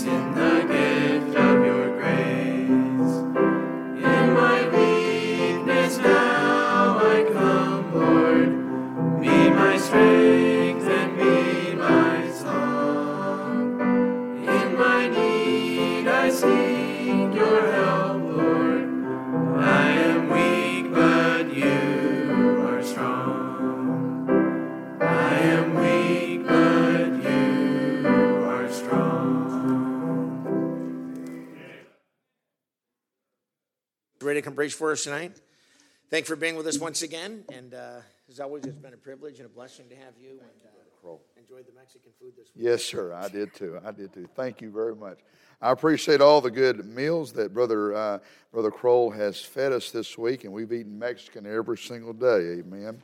in the gift of your grace. In my weakness now I come, Lord. Be my strength and be my song. In my need I seek your help, Lord. I am weak, but you are strong. I am weak, but you are strong. Ready to come preach for us tonight? Thanks for being with us once again. And as always, it's been a privilege and a blessing to have you. And enjoyed the Mexican food this week. Yes, sir. I did too. Thank you very much. I appreciate all the good meals that Brother Kroll has fed us this week, and we've eaten Mexican every single day. Amen.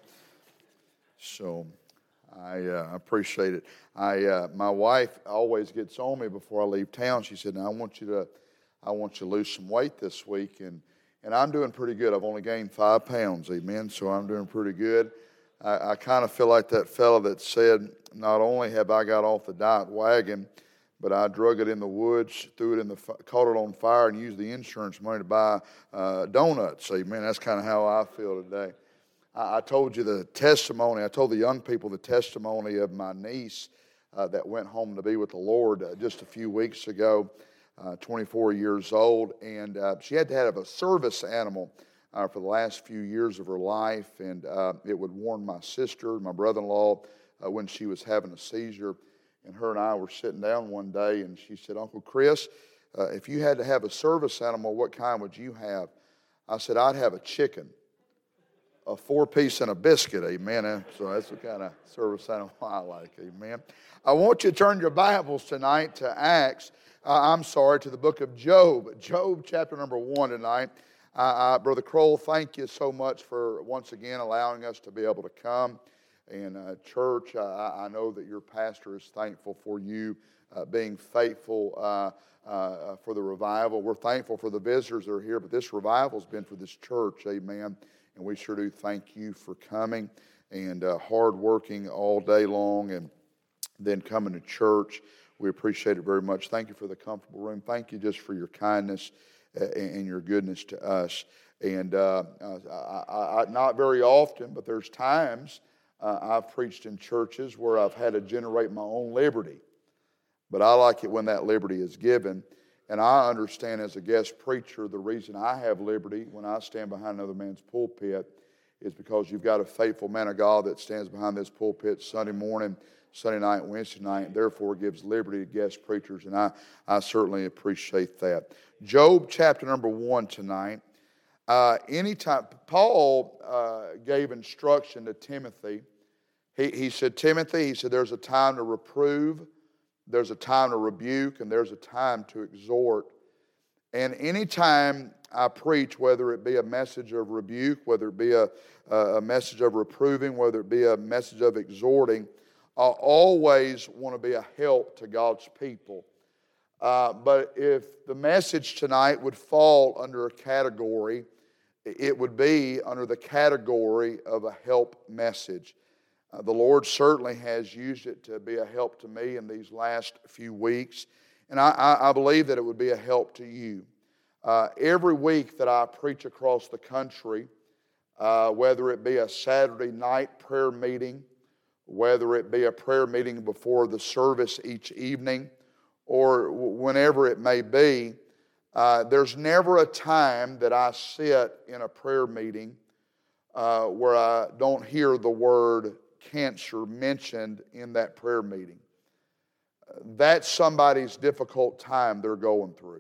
So I appreciate it. My wife always gets on me before I leave town. She said, "Now I want you to lose some weight this week," and I'm doing pretty good. I've only gained 5 pounds. Amen. So I'm doing pretty good. I kind of feel like that fella that said, not only have I got off the diet wagon, but I drug it in the woods, threw it caught it on fire, and used the insurance money to buy donuts. Amen. That's kind of how I feel today. I told you the testimony. I told the young people the testimony of my niece that went home to be with the Lord just a few weeks ago, 24 years old, and she had to have a service animal for the last few years of her life, and it would warn my sister, my brother-in-law, when she was having a seizure. And her and I were sitting down one day, and she said, "Uncle Chris, if you had to have a service animal, what kind would you have?" I said, "I'd have a chicken, a 4-piece and a biscuit." Amen. So that's the kind of service animal I like. Amen. I want you to turn your Bibles tonight to to the book of Job. Job chapter number 1 tonight. Brother Kroll, thank you so much for once again allowing us to be able to come. And church, I know that your pastor is thankful for you being faithful for the revival. We're thankful for the visitors that are here, but this revival's been for this church, amen. And we sure do thank you for coming and hard working all day long and then coming to church. We appreciate it very much. Thank you for the comfortable room. Thank you just for your kindness and your goodness to us. And not very often, but there's times I've preached in churches where I've had to generate my own liberty. But I like it when that liberty is given. And I understand as a guest preacher, the reason I have liberty when I stand behind another man's pulpit is because you've got a faithful man of God that stands behind this pulpit Sunday morning, Sunday night, Wednesday night, and therefore gives liberty to guest preachers. And I certainly appreciate that. Job chapter number 1 tonight. Anytime Paul gave instruction to Timothy, he said, "Timothy," he said, "there's a time to reprove, there's a time to rebuke, and there's a time to exhort." And anytime I preach, whether it be a message of rebuke, whether it be a message of reproving, whether it be a message of exhorting, I always want to be a help to God's people. But if the message tonight would fall under a category, it would be under the category of a help message. The Lord certainly has used it to be a help to me in these last few weeks, and I believe that it would be a help to you. Every week that I preach across the country, whether it be a Saturday night prayer meeting, whether it be a prayer meeting before the service each evening, or whenever it may be, there's never a time that I sit in a prayer meeting where I don't hear the word cancer mentioned in that prayer meeting. That's somebody's difficult time they're going through.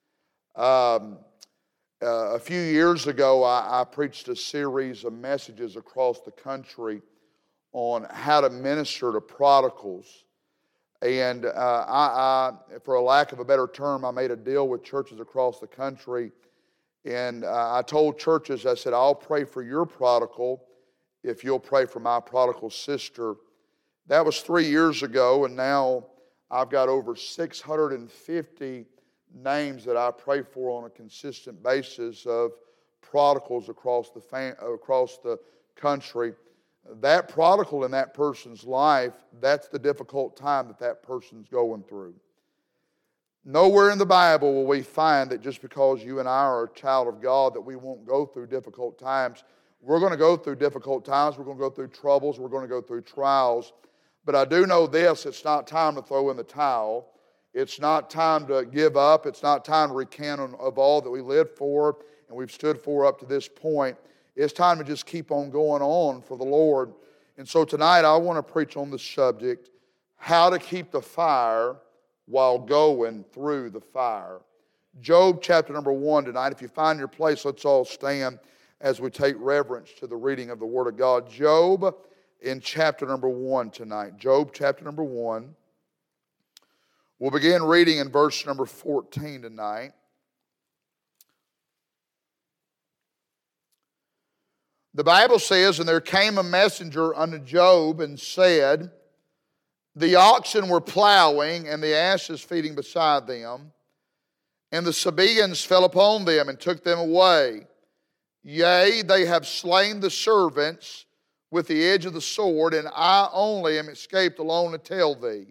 A few years ago, I preached a series of messages across the country on how to minister to prodigals. And for a lack of a better term, I made a deal with churches across the country. And I told churches, I said, "I'll pray for your prodigal if you'll pray for my prodigal sister." That was 3 years ago, and now I've got over 650 names that I pray for on a consistent basis of prodigals across the country. That prodigal in that person's life, that's the difficult time that person's going through. Nowhere in the Bible will we find that just because you and I are a child of God that we won't go through difficult times. We're going to go through difficult times. We're going to go through troubles. We're going to go through trials. But I do know this, it's not time to throw in the towel. It's not time to give up. It's not time to recant of all that we lived for and we've stood for up to this point. It's time to just keep on going on for the Lord. And so tonight I want to preach on the subject, how to keep the fire while going through the fire. Job chapter number 1 tonight. If you find your place, let's all stand as we take reverence to the reading of the Word of God. Job in chapter number 1 tonight. Job chapter number 1. We'll begin reading in verse number 14 tonight. The Bible says, "And there came a messenger unto Job and said, The oxen were plowing, and the asses feeding beside them, and the Sabaeans fell upon them and took them away. Yea, they have slain the servants with the edge of the sword, and I only am escaped alone to tell thee.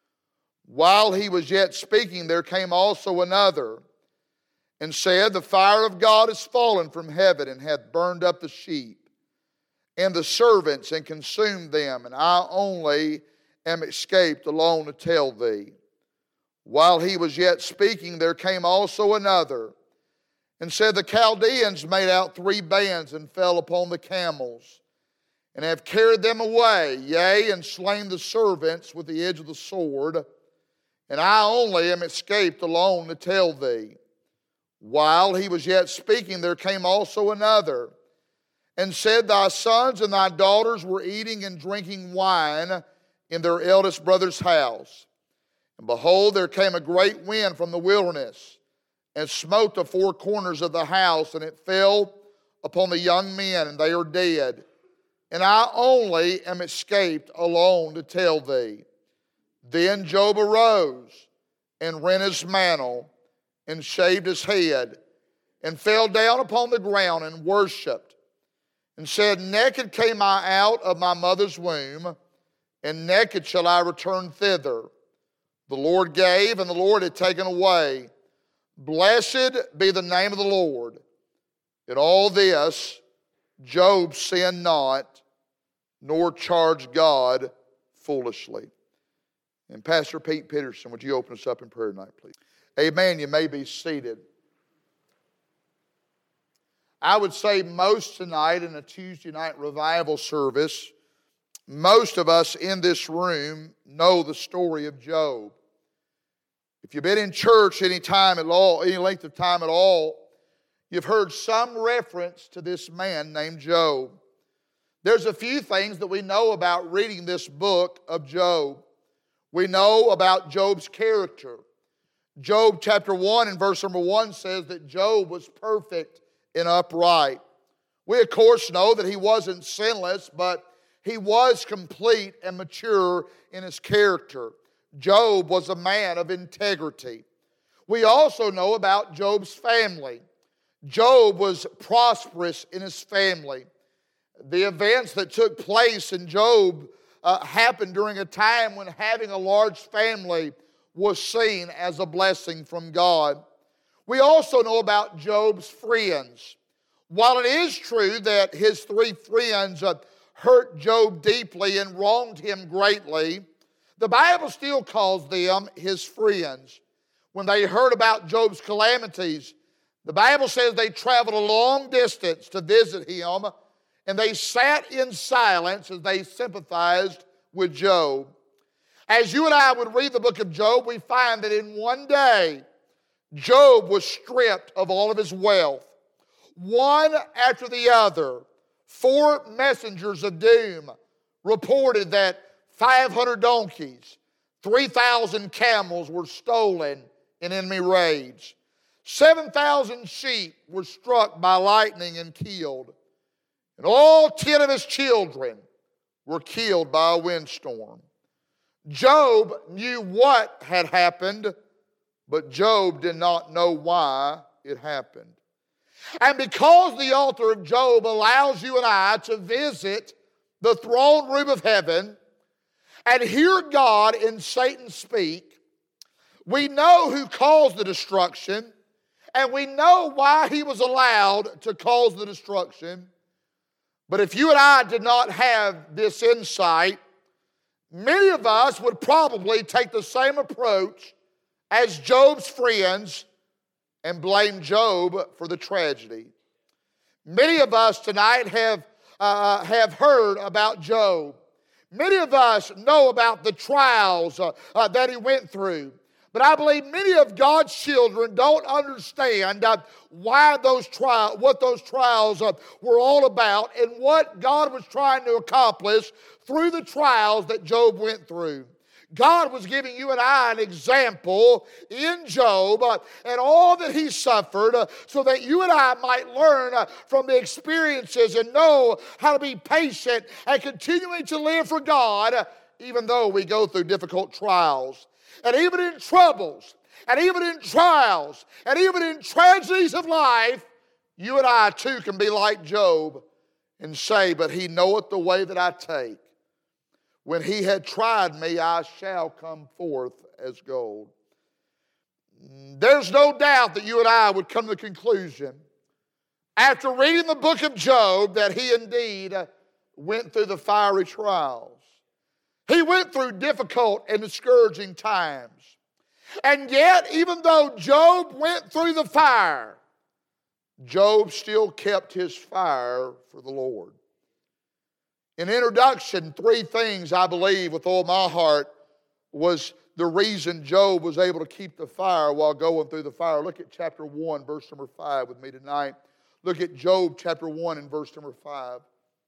While he was yet speaking, there came also another, and said, The fire of God is fallen from heaven, and hath burned up the sheep and the servants, and consumed them, and I only am escaped alone to tell thee. While he was yet speaking, there came also another, and said, The Chaldeans made out 3 bands, and fell upon the camels, and have carried them away, yea, and slain the servants with the edge of the sword, and I only am escaped alone to tell thee. While he was yet speaking, there came also another, and said, Thy sons and thy daughters were eating and drinking wine in their eldest brother's house. And behold, there came a great wind from the wilderness, and smote the 4 corners of the house, and it fell upon the young men, and they are dead. And I only am escaped alone to tell thee. Then Job arose, and rent his mantle, and shaved his head, and fell down upon the ground, and worshipped, and said, Naked came I out of my mother's womb, and naked shall I return thither. The Lord gave, and the Lord had taken away. Blessed be the name of the Lord. In all this, Job sinned not, nor charged God foolishly." And Pastor Pete Peterson, would you open us up in prayer tonight, please? Amen. You may be seated. I would say most tonight in a Tuesday night revival service, most of us in this room know the story of Job. If you've been in church any time at all, any length of time at all, you've heard some reference to this man named Job. There's a few things that we know about reading this book of Job. We know about Job's character. Job chapter 1 and verse number 1 says that Job was perfect and upright. We of course know that he wasn't sinless, but he was complete and mature in his character. Job was a man of integrity. We also know about Job's family. Job was prosperous in his family. The events that took place in Job happened during a time when having a large family was seen as a blessing from God. We also know about Job's friends. While it is true that his 3 friends hurt Job deeply and wronged him greatly, the Bible still calls them his friends. When they heard about Job's calamities, the Bible says they traveled a long distance to visit him, and they sat in silence as they sympathized with Job. As you and I would read the book of Job, we find that in one day, Job was stripped of all of his wealth. One after the other, 4 messengers of doom reported that 500 donkeys, 3,000 camels were stolen in enemy raids. 7,000 sheep were struck by lightning and killed. And all 10 of his children were killed by a windstorm. Job knew what had happened, but Job did not know why it happened. And because the author of Job allows you and I to visit the throne room of heaven and hear God and Satan speak, We know who caused the destruction, and we know why he was allowed to cause the destruction. But if you and I did not have this insight, many of us would probably take the same approach as Job's friends and blame Job for the tragedy. Many of us tonight have heard about Job. Many of us know about the trials that he went through. But I believe many of God's children don't understand what those trials were all about and what God was trying to accomplish through the trials that Job went through. God was giving you and I an example in Job and all that he suffered so that you and I might learn from the experiences and know how to be patient and continuing to live for God even though we go through difficult trials. And even in troubles, and even in trials, and even in tragedies of life, you and I too can be like Job and say, but he knoweth the way that I take. When he had tried me, I shall come forth as gold. There's no doubt that you and I would come to the conclusion, after reading the book of Job, that he indeed went through the fiery trials. He went through difficult and discouraging times. And yet, even though Job went through the fire, Job still kept his fire for the Lord. In introduction, 3 things I believe with all my heart was the reason Job was able to keep the fire while going through the fire. Look at chapter 1, verse number 5 with me tonight. Look at Job chapter 1 and verse number 5.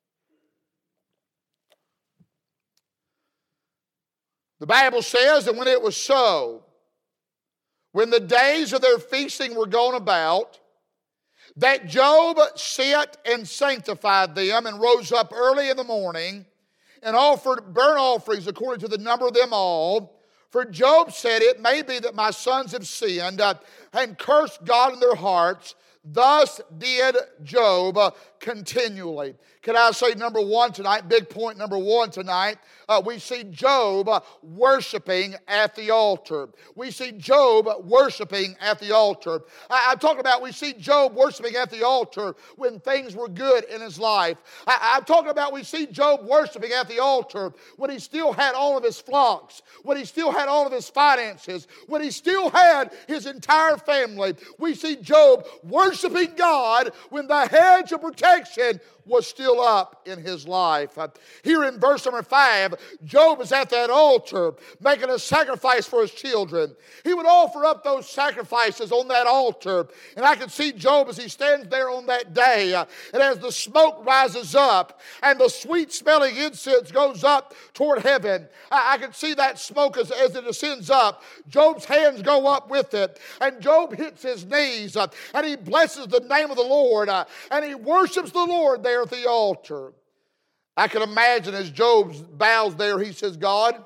The Bible says that when it was so, when the days of their feasting were gone about, that Job sat and sanctified them and rose up early in the morning and offered burnt offerings according to the number of them all. For Job said, it may be that my sons have sinned and cursed God in their hearts. Thus did Job continually. Can I say number one tonight, big point number one tonight, we see Job worshiping at the altar. We see Job worshiping at the altar. I'm talking about we see Job worshiping at the altar when things were good in his life. I'm talking about we see Job worshiping at the altar when he still had all of his flocks, when he still had all of his finances, when he still had his entire family. We see Job worshiping God when the hedge of protection was still up in his life. Here in verse number 5, Job is at that altar making a sacrifice for his children. He would offer up those sacrifices on that altar. And I can see Job as he stands there on that day. And as the smoke rises up and the sweet smelling incense goes up toward heaven, I can see that smoke as it ascends up. Job's hands go up with it. And Job hits his knees and he blesses the name of the Lord. And he worships the Lord there at the altar. I can imagine as Job bows there, he says, God,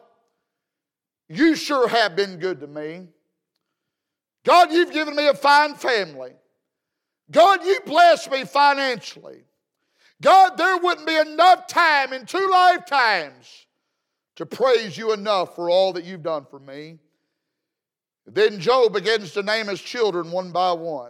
you sure have been good to me. God, you've given me a fine family. God, you blessed me financially. God, there wouldn't be enough time in 2 lifetimes to praise you enough for all that you've done for me. Then Job begins to name his children one by one.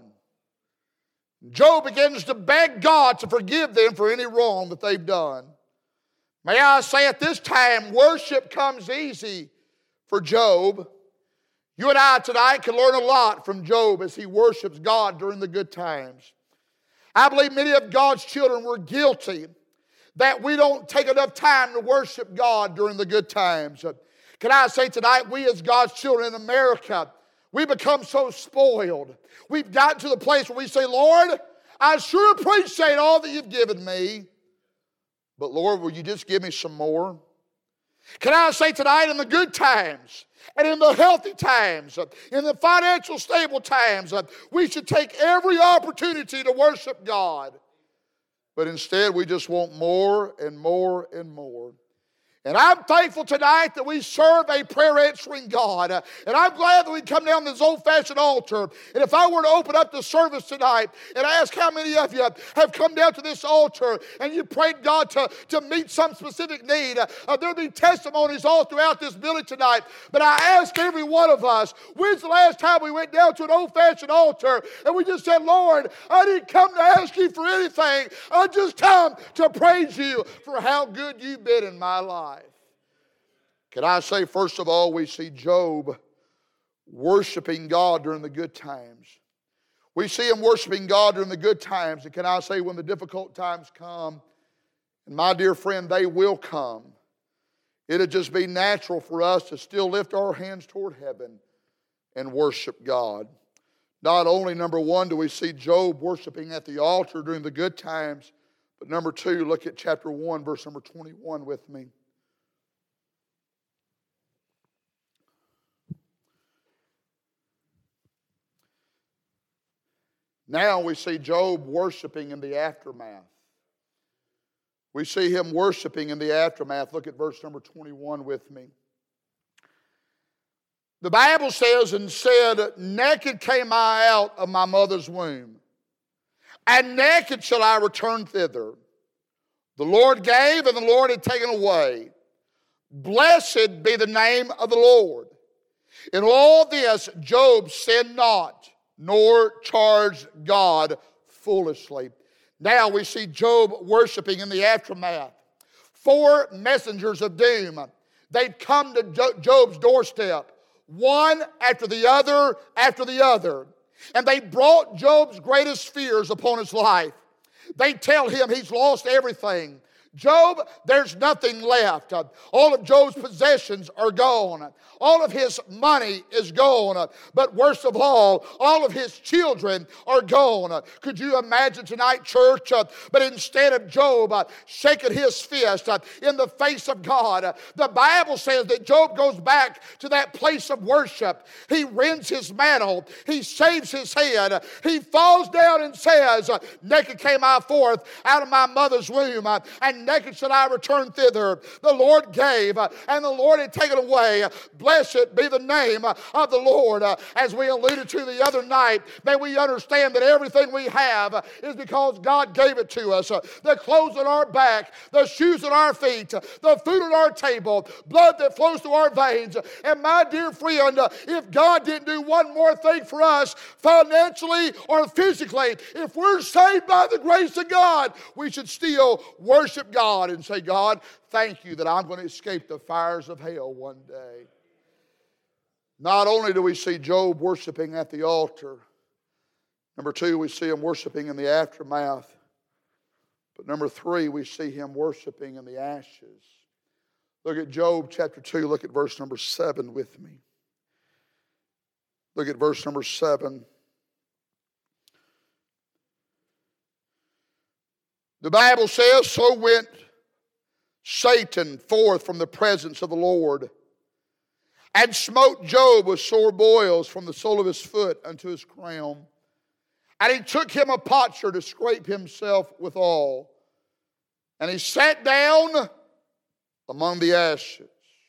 Job begins to beg God to forgive them for any wrong that they've done. May I say at this time, worship comes easy for Job. You and I tonight can learn a lot from Job as he worships God during the good times. I believe many of God's children were guilty that we don't take enough time to worship God during the good times. Can I say tonight, we as God's children in America, we become so spoiled. We've gotten to the place where we say, Lord, I sure appreciate all that you've given me, but Lord, will you just give me some more? Can I say tonight, in the good times and in the healthy times, in the financial stable times, we should take every opportunity to worship God. But instead, we just want more and more and more. And I'm thankful tonight that we serve a prayer-answering God. And I'm glad that we come down this old-fashioned altar. And if I were to open up the service tonight and ask how many of you have come down to this altar and you prayed God to meet some specific need, there'll be testimonies all throughout this building tonight. But I ask every one of us, when's the last time we went down to an old-fashioned altar and we just said, Lord, I didn't come to ask you for anything. I just come to praise you for how good you've been in my life. Can I say, first of all, we see Job worshiping God during the good times. We see him worshiping God during the good times. And can I say, when the difficult times come, and my dear friend, they will come, it'll just be natural for us to still lift our hands toward heaven and worship God. Not only, number one, do we see Job worshiping at the altar during the good times, but number two, look at chapter 1, verse number 21 with me. Now we see Job worshiping in the aftermath. We see him worshiping in the aftermath. Look at verse number 21 with me. The Bible says, and said, naked came I out of my mother's womb, and naked shall I return thither. The Lord gave, and the Lord had taken away. Blessed be the name of the Lord. In all this Job sinned not, nor charged God foolishly. Now we see Job worshiping in the aftermath. 4 messengers of doom. They'd come to Job's doorstep, one after the other after the other. And they brought Job's greatest fears upon his life. They tell him he's lost everything. Job, there's nothing left. All of Job's possessions are gone. All of his money is gone. But worst of all of his children are gone. Could you imagine tonight, church? But instead of Job shaking his fist in the face of God, the Bible says that Job goes back to that place of worship. He rends his mantle. He shaves his head. He falls down and says, naked came I forth out of my mother's womb, and naked shall I return thither. The Lord gave, and the Lord had taken away. Blessed be the name of the Lord. As we alluded to the other night, may we understand that everything we have is because God gave it to us. The clothes on our back, the shoes on our feet, the food on our table, blood that flows through our veins. And my dear friend, if God didn't do one more thing for us, financially or physically, if we're saved by the grace of God, we should still worship God and say, God, thank you that I'm going to escape the fires of hell one day. Not only do we see Job worshiping at the altar, number 2, we see him worshiping in the aftermath. But number 3, we see him worshiping in the ashes. Look at Job chapter 2, look at verse number 7 with me. Look at verse number 7. The Bible says, so went Satan forth from the presence of the Lord, and smote Job with sore boils from the sole of his foot unto his crown. And he took him a potsherd to scrape himself withal. And he sat down among the ashes.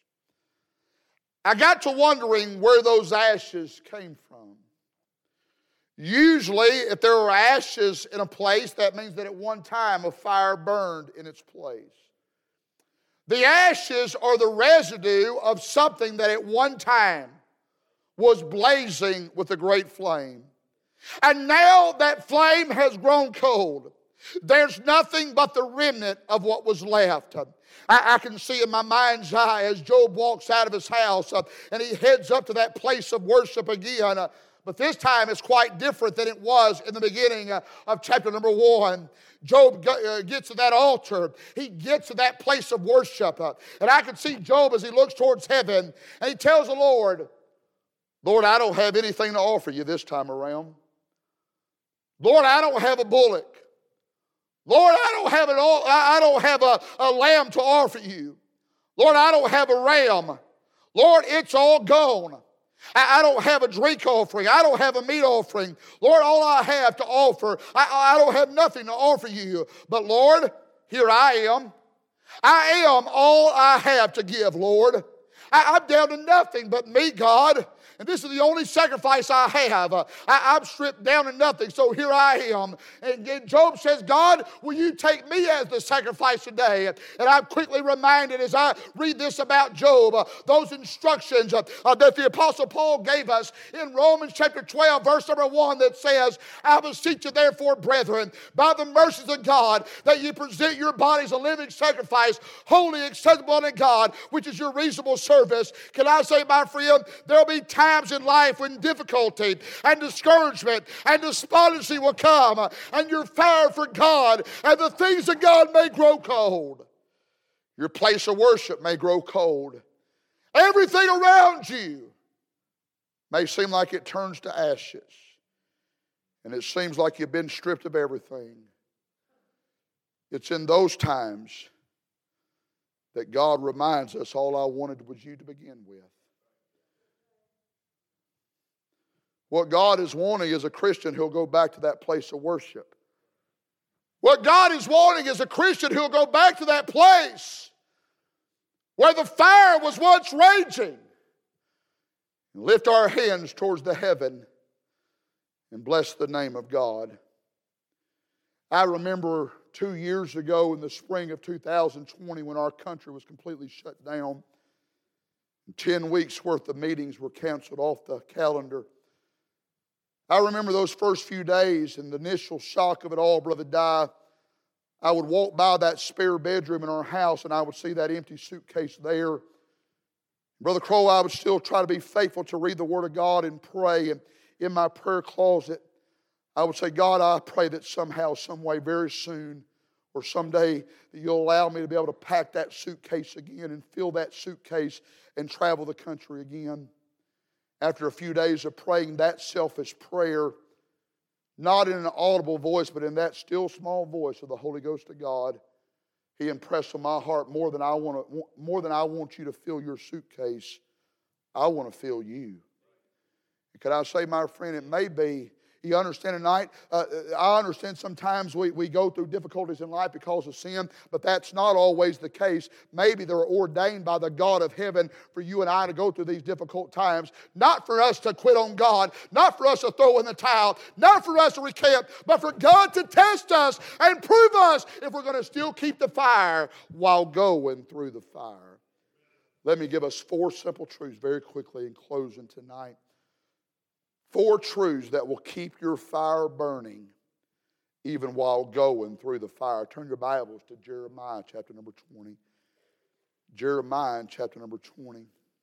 I got to wondering where those ashes came from. Usually, if there are ashes in a place, that means that at one time a fire burned in its place. The ashes are the residue of something that at one time was blazing with a great flame. And now that flame has grown cold. There's nothing but the remnant of what was left. I can see in my mind's eye as Job walks out of his house and he heads up to that place of worship again. But this time it's quite different than it was in the beginning of chapter number 1. Job gets to that altar. He gets to that place of worship. And I can see Job as he looks towards heaven. And he tells the Lord, Lord, I don't have anything to offer you this time around. Lord, I don't have a bullock. Lord, I don't have a lamb to offer you. Lord, I don't have a ram. Lord, it's all gone. I don't have a drink offering. I don't have a meat offering. Lord, all I have to offer, I don't have nothing to offer you. But Lord, here I am. I am all I have to give, Lord. I'm down to nothing but me, God. And this is the only sacrifice I have. I'm stripped down to nothing, so here I am. And Job says, God, will you take me as the sacrifice today? And I'm quickly reminded as I read this about Job, those instructions that the Apostle Paul gave us in Romans chapter 12, verse number 1, that says, I beseech you therefore, brethren, by the mercies of God, that you present your bodies a living sacrifice, holy, acceptable unto God, which is your reasonable service. Can I say, my friend, there'll be times in life when difficulty and discouragement and despondency will come, and your fire for God and the things of God may grow cold. Your place of worship may grow cold. Everything around you may seem like it turns to ashes, and it seems like you've been stripped of everything. It's in those times that God reminds us, all I wanted was you to begin with. What God is wanting as a Christian, he'll go back to that place of worship. What God is wanting as a Christian, he'll go back to that place where the fire was once raging. And lift our hands towards the heaven and bless the name of God. I remember 2 years ago in the spring of 2020 when our country was completely shut down. 10 weeks worth of meetings were canceled off the calendar. I remember those first few days and the initial shock of it all, Brother Dye. I would walk by that spare bedroom in our house and I would see that empty suitcase there. Brother Crow, I would still try to be faithful to read the Word of God and pray. And in my prayer closet, I would say, God, I pray that somehow, some way, very soon, or someday, that you'll allow me to be able to pack that suitcase again and fill that suitcase and travel the country again. After a few days of praying that selfish prayer, not in an audible voice, but in that still small voice of the Holy Ghost of God, He impressed on my heart, more than I want you to fill your suitcase, I want to fill you. And could I say, my friend, it may be, you understand tonight, I understand sometimes we go through difficulties in life because of sin, but that's not always the case. Maybe they're ordained by the God of heaven for you and I to go through these difficult times, not for us to quit on God, not for us to throw in the towel, not for us to recant, but for God to test us and prove us if we're going to still keep the fire while going through the fire. Let me give us 4 simple truths very quickly in closing tonight. 4 truths that will keep your fire burning even while going through the fire. Turn your Bibles to Jeremiah chapter number 20. Jeremiah chapter number 20.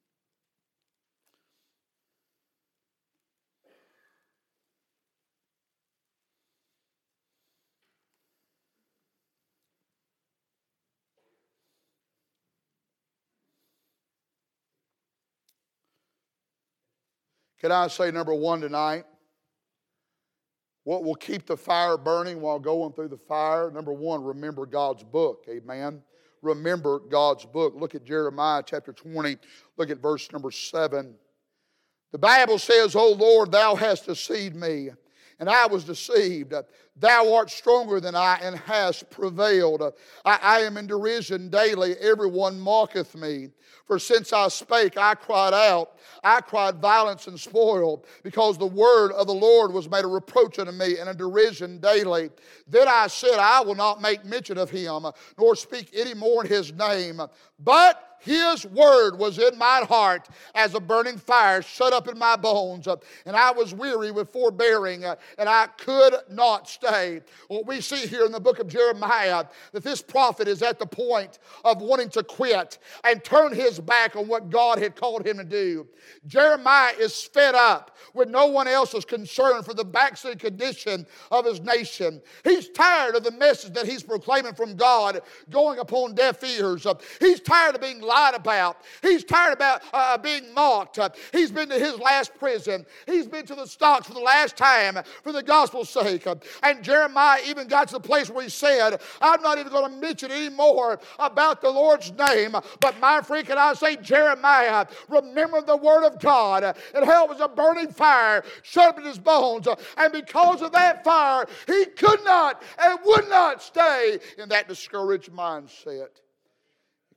Can I say number 1 tonight? What will keep the fire burning while going through the fire? Number 1, remember God's book. Amen. Remember God's book. Look at Jeremiah chapter 20. Look at verse number 7. The Bible says, O Lord, thou hast deceived me, and I was deceived. Thou art stronger than I, and hast prevailed. I am in derision daily. Everyone mocketh me. For since I spake, I cried out. I cried violence and spoil, because the word of the Lord was made a reproach unto me, and a derision daily. Then I said, I will not make mention of him, nor speak any more in his name. But his word was in my heart as a burning fire shut up in my bones. And I was weary with forbearing, and I could not stay. What we see here in the book of Jeremiah, that this prophet is at the point of wanting to quit and turn his back on what God had called him to do. Jeremiah is fed up when no one else is concerned for the backslid condition of his nation. He's tired of the message that he's proclaiming from God going upon deaf ears. He's tired of being lied about. He's tired about being mocked. He's been to his last prison. He's been to the stocks for the last time for the gospel's sake. And Jeremiah even got to the place where he said, I'm not even going to mention anymore about the Lord's name. But my friend, can I say, Jeremiah, remember the word of God and how it was a burning fire shut up in his bones. And because of that fire, he could not and would not stay in that discouraged mindset.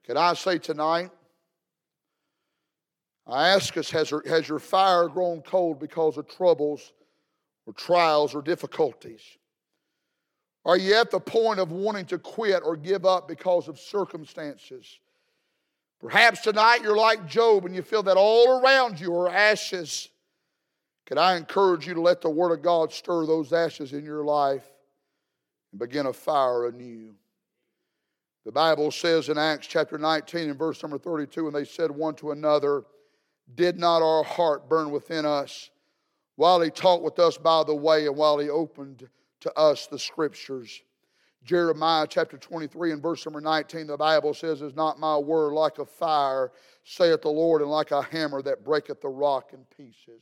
Could I say tonight, I ask us, has your fire grown cold because of troubles or trials or difficulties? Are you at the point of wanting to quit or give up because of circumstances? Perhaps tonight you're like Job and you feel that all around you are ashes. Could I encourage you to let the Word of God stir those ashes in your life and begin a fire anew? The Bible says in Acts chapter 19 and verse number 32, and they said one to another, did not our heart burn within us while he talked with us by the way and while he opened to us the Scriptures? Jeremiah chapter 23 and verse number 19, the Bible says, is not my word like a fire, saith the Lord, and like a hammer that breaketh the rock in pieces?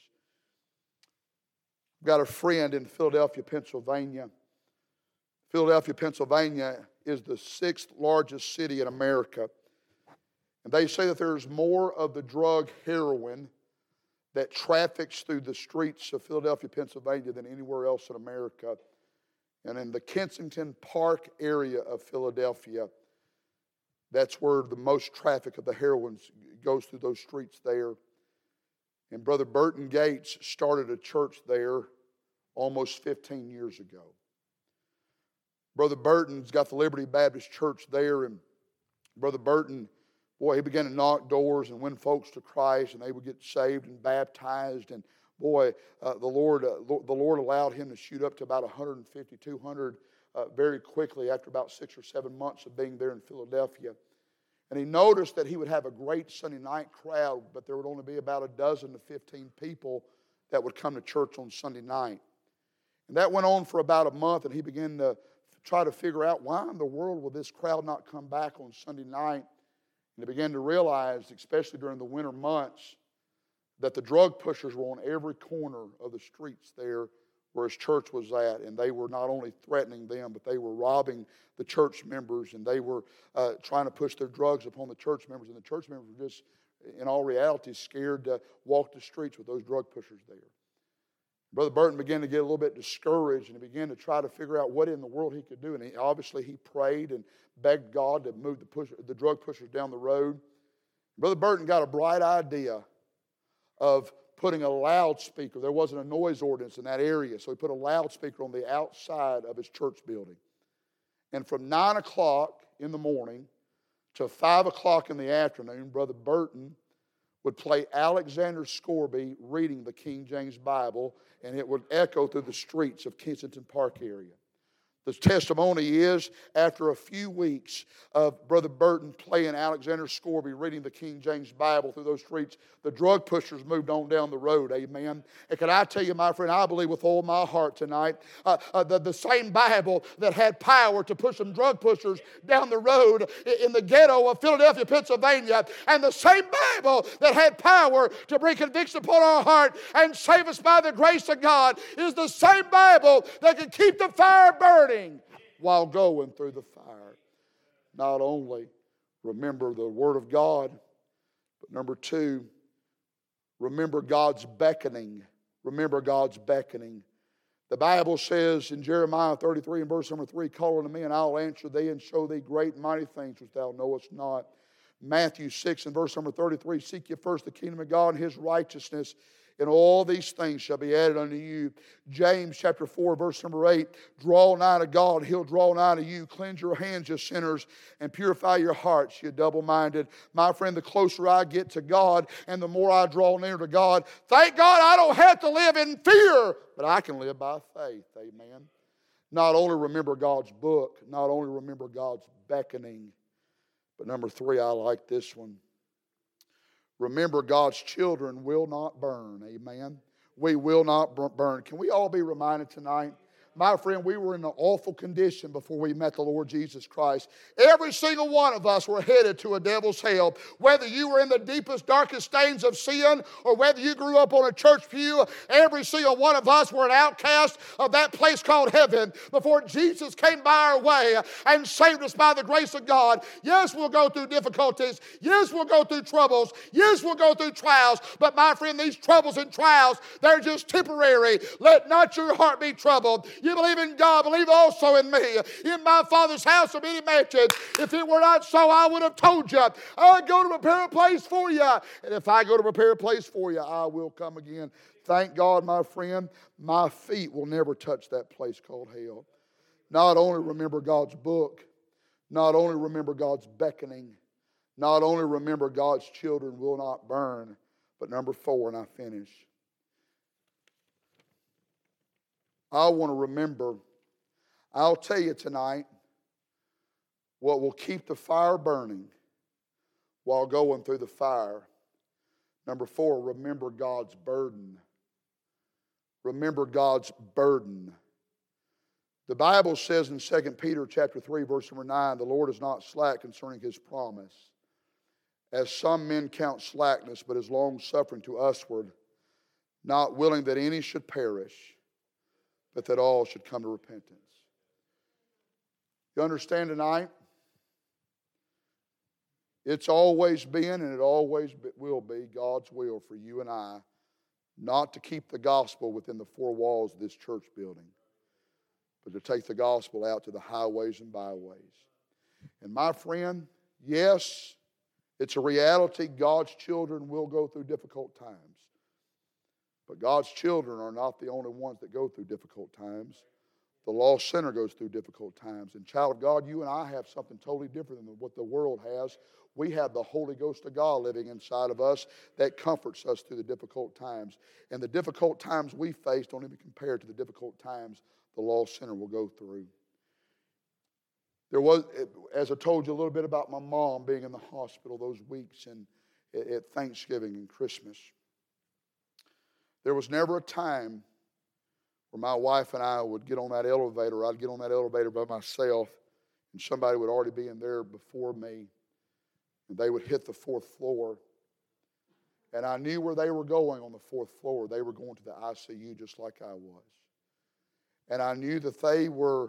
I've got a friend in Philadelphia, Pennsylvania. Philadelphia, Pennsylvania is the 6th largest city in America. And they say that there's more of the drug heroin that traffics through the streets of Philadelphia, Pennsylvania than anywhere else in America. And in the Kensington Park area of Philadelphia, that's where the most traffic of the heroin goes through those streets there. And Brother Burton Gates started a church there almost 15 years ago. Brother Burton's got the Liberty Baptist Church there, and Brother Burton, boy, he began to knock doors and win folks to Christ, and they would get saved and baptized. And boy, the Lord allowed him to shoot up to about 150, 200 very quickly after about 6 or 7 months of being there in Philadelphia. And he noticed that he would have a great Sunday night crowd, but there would only be about a dozen to 15 people that would come to church on Sunday night. And that went on for about a month, and he began to try to figure out, why in the world will this crowd not come back on Sunday night? And he began to realize, especially during the winter months, that the drug pushers were on every corner of the streets there where his church was at. And they were not only threatening them, but they were robbing the church members, and they were trying to push their drugs upon the church members. And the church members were just, in all reality, scared to walk the streets with those drug pushers there. Brother Burton began to get a little bit discouraged, and he began to try to figure out what in the world he could do. And he prayed and begged God to move the drug pushers down the road. Brother Burton got a bright idea of putting a loudspeaker. There wasn't a noise ordinance in that area, so he put a loudspeaker on the outside of his church building. And from 9 o'clock in the morning to 5 o'clock in the afternoon, Brother Burton would play Alexander Scourby reading the King James Bible, and it would echo through the streets of Kensington Park area. The testimony is, after a few weeks of Brother Burton playing Alexander Scourby, reading the King James Bible through those streets, the drug pushers moved on down the road, amen. And can I tell you, my friend, I believe with all my heart tonight, the same Bible that had power to push some drug pushers down the road in the ghetto of Philadelphia, Pennsylvania, and the same Bible that had power to bring conviction upon our heart and save us by the grace of God, is the same Bible that can keep the fire burning while going through the fire. Not only remember the Word of God, but number 2, remember God's beckoning. Remember God's beckoning. The Bible says in Jeremiah 33 and verse number 3, call unto me, and I'll answer thee and show thee great and mighty things which thou knowest not. Matthew 6 and verse number 33, seek ye first the kingdom of God and His righteousness, and all these things shall be added unto you. James chapter 4, verse number 8, draw nigh to God, and He'll draw nigh to you. Cleanse your hands, you sinners, and purify your hearts, you double-minded. My friend, the closer I get to God and the more I draw near to God, thank God I don't have to live in fear, but I can live by faith, amen. Not only remember God's book, not only remember God's beckoning, but number 3, I like this one. Remember, God's children will not burn. Amen. We will not burn. Can we all be reminded tonight? My friend, we were in an awful condition before we met the Lord Jesus Christ. Every single one of us were headed to a devil's hell. Whether you were in the deepest, darkest stains of sin, or whether you grew up on a church pew, every single one of us were an outcast of that place called heaven before Jesus came by our way and saved us by the grace of God. Yes, we'll go through difficulties. Yes, we'll go through troubles. Yes, we'll go through trials. But my friend, these troubles and trials, they're just temporary. Let not your heart be troubled. You believe in God, believe also in me. In my Father's house are many mansions. If it were not so, I would have told you. I would go to prepare a place for you. And if I go to prepare a place for you, I will come again. Thank God, my friend, my feet will never touch that place called hell. Not only remember God's book, not only remember God's beckoning, not only remember God's children will not burn, but number 4, and I finish. I want to remember, I'll tell you tonight, what will keep the fire burning while going through the fire. Number 4, remember God's burden. Remember God's burden. The Bible says in 2 Peter chapter 3, verse number 9, the Lord is not slack concerning His promise, as some men count slackness, but is long-suffering to usward, not willing that any should perish, but that all should come to repentance. You understand tonight? It's always been and it always will be God's will for you and I not to keep the gospel within the 4 walls of this church building, but to take the gospel out to the highways and byways. And my friend, yes, it's a reality. God's children will go through difficult times. But God's children are not the only ones that go through difficult times. The lost sinner goes through difficult times. And child of God, you and I have something totally different than what the world has. We have the Holy Ghost of God living inside of us that comforts us through the difficult times. And the difficult times we face don't even compare to the difficult times the lost sinner will go through. There was, as I told you a little bit about my mom being in the hospital those weeks and at Thanksgiving and Christmas. There was never a time where my wife and I would get on that elevator. I'd get on that elevator by myself, and somebody would already be in there before me, and they would hit the 4th floor. And I knew where they were going on the 4th floor. They were going to the ICU just like I was. And I knew that they were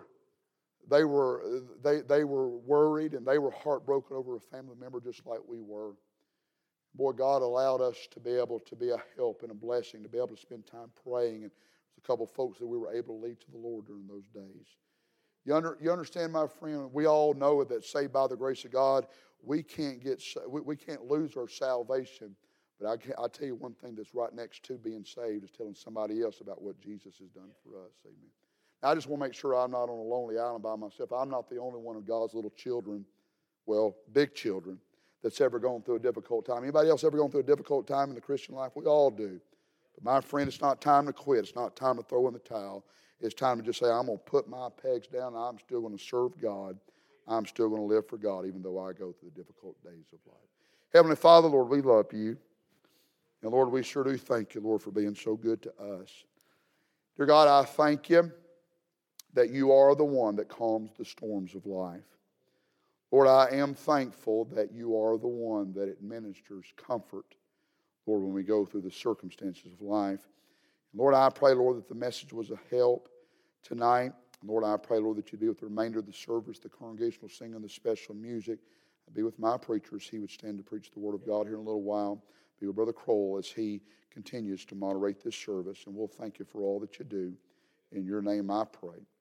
worried and they were heartbroken over a family member just like we were. Boy, God allowed us to be able to be a help and a blessing, to be able to spend time praying. And there's a couple of folks that we were able to lead to the Lord during those days. You understand, my friend, we all know that saved by the grace of God, we can't lose our salvation. But I tell you one thing that's right next to being saved is telling somebody else about what Jesus has done for us. Amen. Now, I just want to make sure I'm not on a lonely island by myself. I'm not the only one of God's little children, well, big children, that's ever gone through a difficult time. Anybody else ever gone through a difficult time in the Christian life? We all do. But my friend, it's not time to quit. It's not time to throw in the towel. It's time to just say, I'm going to put my pegs down and I'm still going to serve God. I'm still going to live for God even though I go through the difficult days of life. Heavenly Father, Lord, we love you. And Lord, we sure do thank you, Lord, for being so good to us. Dear God, I thank you that you are the one that calms the storms of life. Lord, I am thankful that you are the one that administers comfort, Lord, when we go through the circumstances of life. Lord, I pray, Lord, that the message was a help tonight. Lord, I pray, Lord, that you be with the remainder of the service, the congregational singing, the special music. Be with my preacher as he would stand to preach the Word of God here in a little while. Be with Brother Kroll as he continues to moderate this service. And we'll thank you for all that you do. In your name I pray.